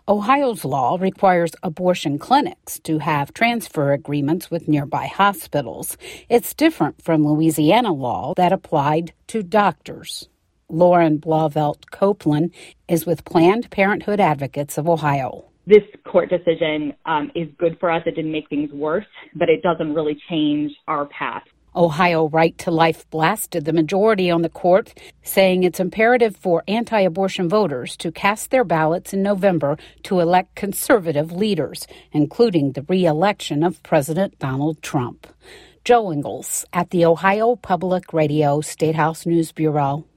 Ohio's law requires abortion clinics to have transfer agreements with nearby hospitals. It's different from Louisiana law that applied to doctors. Lauren Blauvelt Copeland is with Planned Parenthood Advocates of Ohio. This court decision is good for us. It didn't make things worse, but it doesn't really change our path. Ohio Right to Life blasted the majority on the court, saying it's imperative for anti-abortion voters to cast their ballots in November to elect conservative leaders, including the re-election of President Donald Trump. Joe Ingles at the Ohio Public Radio Statehouse News Bureau.